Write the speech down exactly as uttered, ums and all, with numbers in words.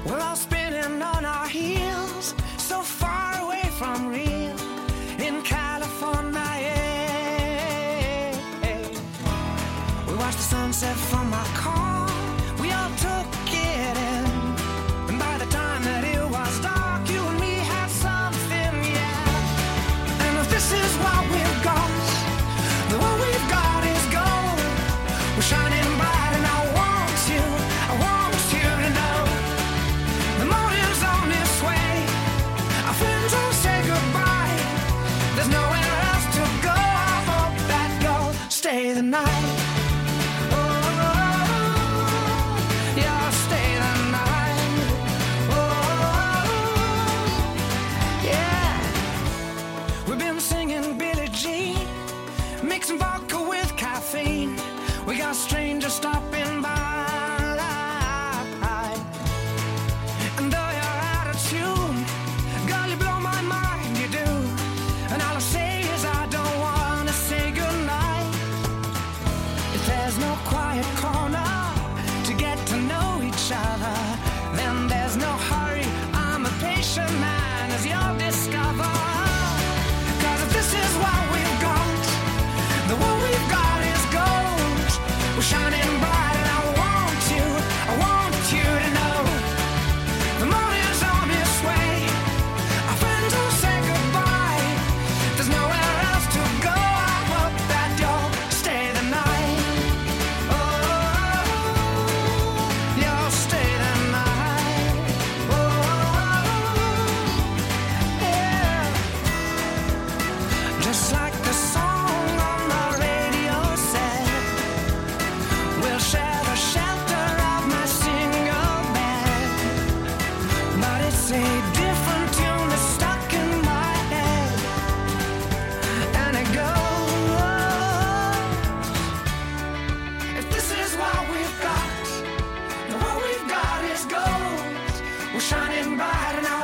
We're all spinning on our heels, so far away from real in California. Yeah. We watched the sunset from our car, we all took it in, and by the time that it was dark, you and me had something, yeah. And if this is what we've got, then what we've got is gold. We're shining bright and I want you, I want you to know the morning's on its way, our friends will say goodbye, there's nowhere else to go. I hope that you'll stay the night. Mixing vodka with caffeine, we got strangers stopping by, and though you're out of tune, girl, you blow my mind, you do. And all I say is I don't wanna say goodnight. If there's no quiet corner to get to know each other, then there's no hurry, I'm a patient man, as you'll discover. Cause if this is what we've got, the what we've got is gold. We're shining bright and I want you, I want you to know the morning's on its way, our friends will say goodbye, there's nowhere else to go. I hope that you'll stay the night. Oh, you'll stay the night. Oh, yeah. Just like the song share the shelter of my single bed, but it's a different tune that's stuck in my head, and it goes, if this is what we've got, then what we've got is gold. We're shining bright and I